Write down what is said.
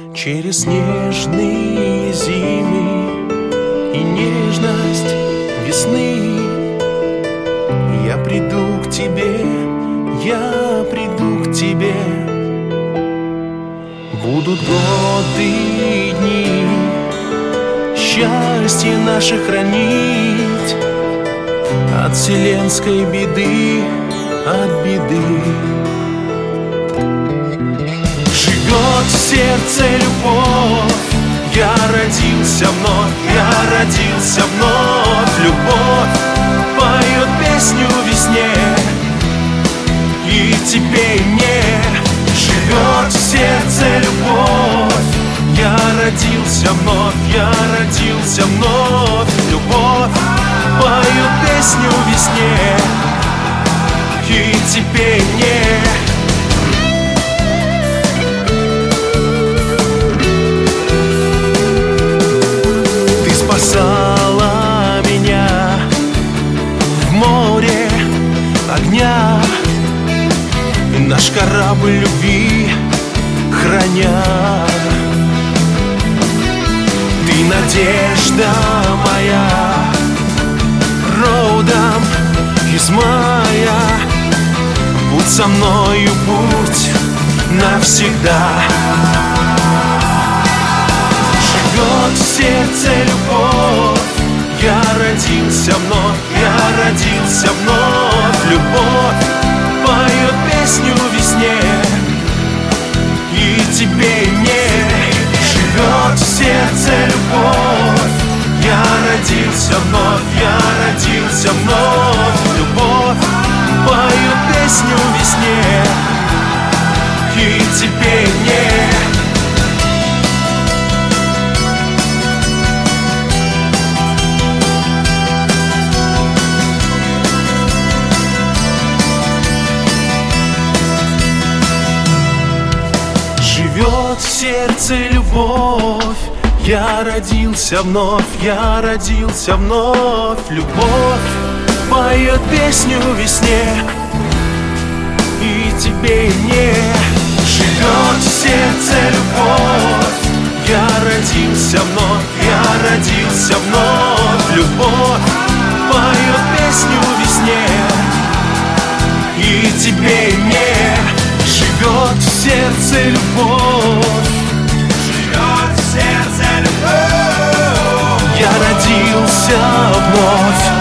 Через снежные зимы и нежность весны я приду к тебе, я приду к тебе. Будут годы и дни счастье наше хранить от вселенской беды, от беды. Живет в сердце любовь, я родился вновь, я родился вновь. Любовь поет песню весне, и тебе и мне. Живет в сердце любовь, я родился вновь, я родился вновь. Любовь поет песню весне, и тебе и мне. Спасала меня в море огня, и наш корабль любви храня. Ты надежда моя, родом из мая. Будь со мною, будь навсегда. Живет в сердце любовь, я родился вновь, я родился вновь. Любовь поет песню весне, и тебе и мне. Живет в сердце любовь, я родился вновь, я родился вновь. Любовь поет песню весне, и тебе и мне. Живет в сердце любовь, я родился вновь, я родился вновь. Любовь поет песню весне, и тебе и мне. Живет в сердце любовь, я родился вновь, я родился вновь. Любовь поет песню весне, и тебе и мне. Живет в сердце любовь, живет в сердце любовь. Я родился вновь.